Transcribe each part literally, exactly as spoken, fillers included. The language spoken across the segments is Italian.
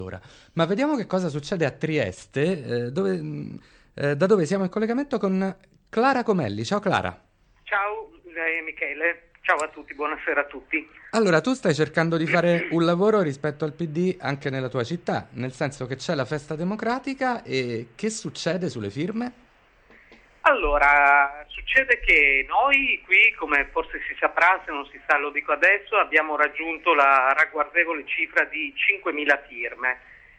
Allora, ma vediamo che cosa succede a Trieste, eh, dove, mh, eh, da dove siamo in collegamento con Clara Comelli. Ciao Clara. Ciao eh, Michele, ciao a tutti, buonasera a tutti. Allora, tu stai cercando di fare un lavoro rispetto al P D anche nella tua città, nel senso che c'è la festa democratica e che succede sulle firme? Allora, succede che noi qui, come forse si saprà, se non si sa lo dico adesso, abbiamo raggiunto la ragguardevole cifra di cinquemila firme.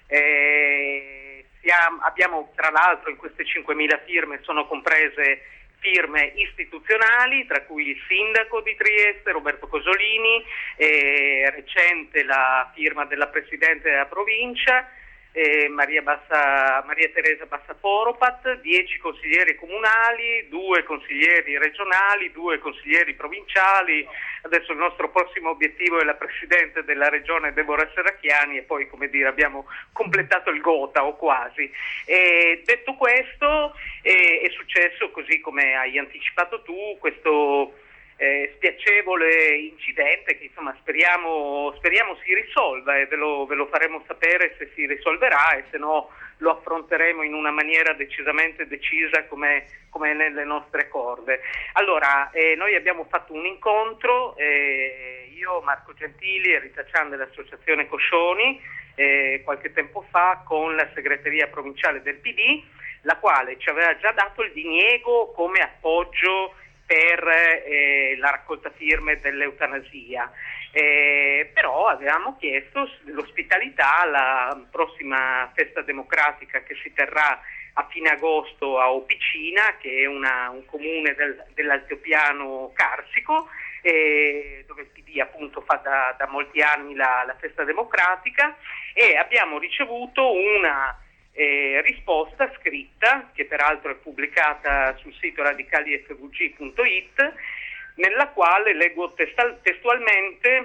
Eh, siamo, abbiamo tra l'altro in queste cinquemila firme sono comprese firme istituzionali, tra cui il sindaco di Trieste, Roberto Cosolini, e recente la firma della Presidente della provincia, eh, Maria, Bassa, Maria Teresa Bassaforopat, dieci consiglieri comunali, due consiglieri regionali, due consiglieri provinciali. Adesso il nostro prossimo obiettivo è la Presidente della Regione Deborah Serracchiani e poi, come dire, abbiamo completato il gota o quasi. E detto questo, eh, è successo, così come hai anticipato tu, questo Eh, spiacevole incidente che insomma speriamo, speriamo si risolva e ve lo, ve lo faremo sapere se si risolverà, e se no lo affronteremo in una maniera decisamente decisa come, come nelle nostre corde. Allora, eh, noi abbiamo fatto un incontro, eh, io, Marco Gentili e Rita Cian dell'Associazione Coscioni, eh, qualche tempo fa con la segreteria provinciale del P D, la quale ci aveva già dato il diniego come appoggio per eh, la raccolta firme dell'eutanasia, eh, però avevamo chiesto l'ospitalità alla prossima festa democratica che si terrà a fine agosto a Opicina, che è una, un comune del, dell'altopiano carsico, eh, dove il P D appunto fa da, da molti anni la, la festa democratica, e abbiamo ricevuto una Eh, risposta scritta, che peraltro è pubblicata sul sito radicali f v g punto i t, nella quale leggo testal- testualmente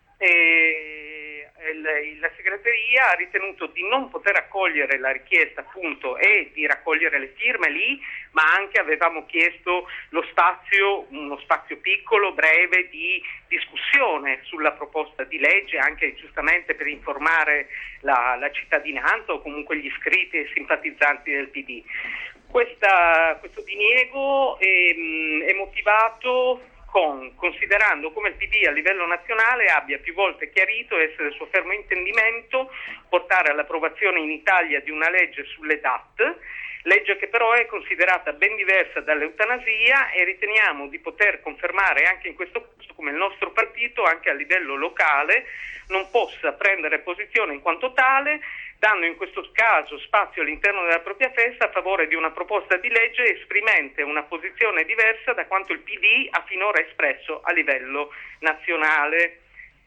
eh, il, la segreteria ha ritenuto di non poter accogliere la richiesta appunto e di raccogliere le firme lì, ma anche avevamo chiesto lo spazio, uno spazio piccolo, breve, di discussione sulla proposta di legge, anche giustamente per informare la, la cittadinanza o comunque gli iscritti e simpatizzanti del P D. Questa, questo diniego è, è motivato con, considerando come il P D a livello nazionale abbia più volte chiarito essere suo fermo intendimento portare all'approvazione in Italia di una legge sulle D A T, legge che però è considerata ben diversa dall'eutanasia, e riteniamo di poter confermare anche in questo caso come il nostro partito, anche a livello locale, non possa prendere posizione in quanto tale, dando in questo caso spazio all'interno della propria festa a favore di una proposta di legge esprimente una posizione diversa da quanto il P D ha finora espresso a livello nazionale.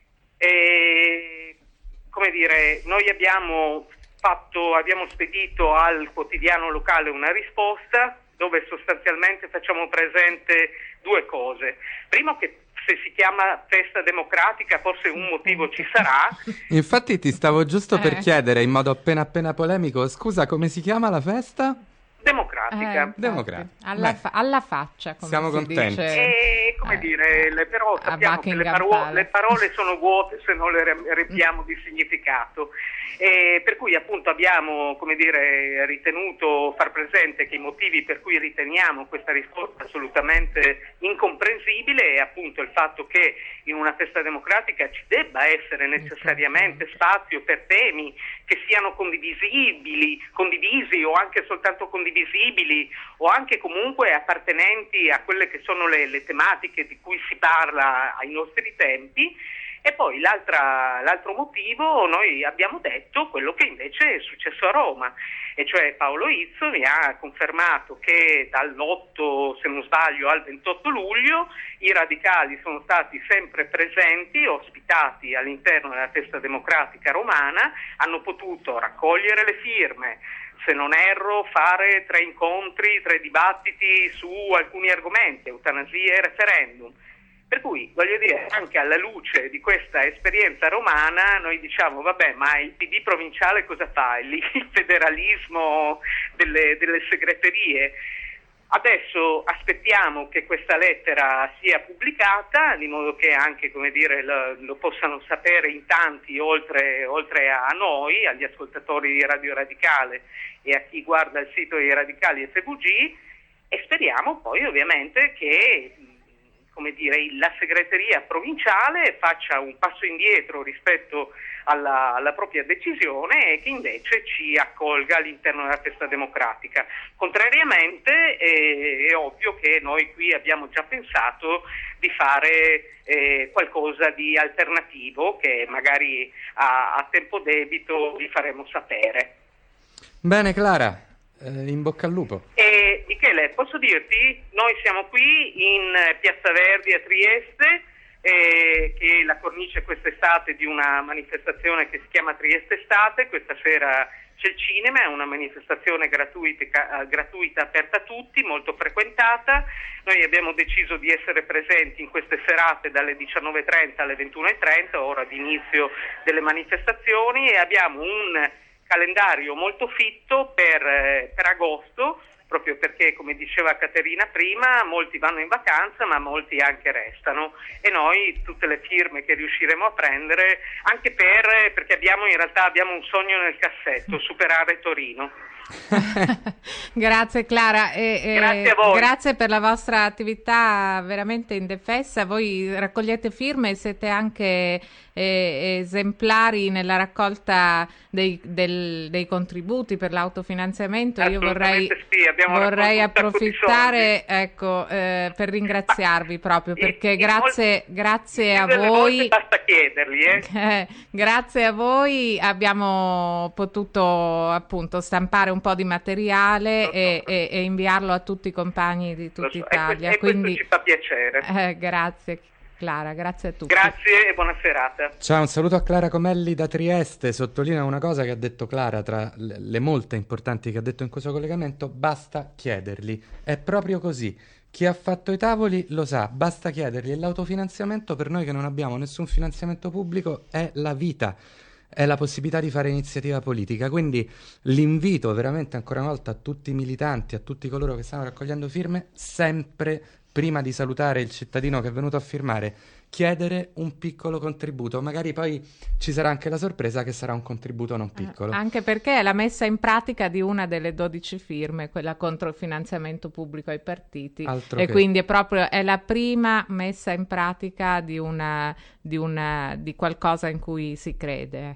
E, come dire, noi abbiamo fatto, abbiamo spedito al quotidiano locale una risposta dove sostanzialmente facciamo presente due cose. Primo, che se si chiama festa democratica forse un motivo ci sarà. Infatti ti stavo giusto per Eh. chiedere in modo appena appena polemico, scusa, come si chiama la festa? Democratica. infatti, Democratica. Alla, Beh, fa- alla faccia, come siamo si contenti. dice. E come Eh, dire, le, però a sappiamo che le, Buckingham paro- Palace. le parole sono vuote se non le re- riempiamo di significato. E per cui appunto abbiamo, come dire, ritenuto far presente che i motivi per cui riteniamo questa risposta assolutamente incomprensibile è appunto il fatto che in una festa democratica ci debba essere necessariamente spazio per temi che siano condivisibili, condivisi o anche soltanto condivisibili, o anche comunque appartenenti a quelle che sono le, le tematiche di cui si parla ai nostri tempi. E poi l'altra, l'altro motivo, noi abbiamo detto quello che invece è successo a Roma, e cioè Paolo Izzo mi ha confermato che dall'otto, se non sbaglio, al ventotto luglio i radicali sono stati sempre presenti, ospitati all'interno della festa democratica romana, hanno potuto raccogliere le firme, se non erro fare tre incontri, tre dibattiti su alcuni argomenti, eutanasia e referendum. Per cui, voglio dire, anche alla luce di questa esperienza romana, noi diciamo, vabbè, ma il P D provinciale cosa fa? Il, il federalismo delle, delle segreterie? Adesso aspettiamo che questa lettera sia pubblicata, di modo che anche, come dire, lo, lo possano sapere in tanti, oltre, oltre a noi, agli ascoltatori di Radio Radicale e a chi guarda il sito dei Radicali F V G, e speriamo poi ovviamente che, come dire, la segreteria provinciale faccia un passo indietro rispetto alla, alla propria decisione e che invece ci accolga all'interno della festa democratica. Contrariamente eh, è ovvio che noi qui abbiamo già pensato di fare eh, qualcosa di alternativo che magari a, a tempo debito vi faremo sapere. Bene Clara, eh, in bocca al lupo. E Michele, posso dirti, noi siamo qui in Piazza Verdi a Trieste, eh, che è la cornice quest'estate di una manifestazione che si chiama Trieste Estate. Questa sera c'è il cinema, è una manifestazione gratuita, gratuita aperta a tutti, molto frequentata. Noi abbiamo deciso di essere presenti in queste serate dalle diciannove e trenta alle ventuno e trenta, ora di inizio delle manifestazioni, e abbiamo un calendario molto fitto per, eh, per agosto, proprio perché, come diceva Caterina prima, molti vanno in vacanza ma molti anche restano, e noi tutte le firme che riusciremo a prendere, anche per, perché abbiamo in realtà abbiamo un sogno nel cassetto: superare Torino. Grazie Clara, e, e grazie a voi. Grazie per la vostra attività veramente indefessa. Voi raccogliete firme e siete anche eh, esemplari nella raccolta dei, del, dei contributi per l'autofinanziamento. Io vorrei, sì, vorrei approfittare ecco, eh, per ringraziarvi Ma, proprio perché in, grazie, in grazie a voi basta chiederli eh. Eh, grazie a voi abbiamo potuto appunto stampare un un po' di materiale so. e, e, e inviarlo a tutti i compagni di tutta so. Italia. E, e quindi questo ci fa piacere. Eh, grazie Clara, grazie a tutti. Grazie e buona serata. Ciao, un saluto a Clara Comelli da Trieste. Sottolinea una cosa che ha detto Clara, tra le molte importanti che ha detto in questo collegamento: basta chiederli. È proprio così. Chi ha fatto i tavoli lo sa, basta chiederli. E l'autofinanziamento, per noi che non abbiamo nessun finanziamento pubblico, è la vita. È la possibilità di fare iniziativa politica. Quindi l'invito veramente ancora una volta a tutti i militanti, a tutti coloro che stanno raccogliendo firme, sempre prima di salutare il cittadino che è venuto a firmare, chiedere un piccolo contributo. Magari poi ci sarà anche la sorpresa che sarà un contributo non piccolo. Eh, anche perché è la messa in pratica di una delle dodici firme, quella contro il finanziamento pubblico ai partiti. Altro e che... quindi è proprio è la prima messa in pratica di una di una di qualcosa in cui si crede.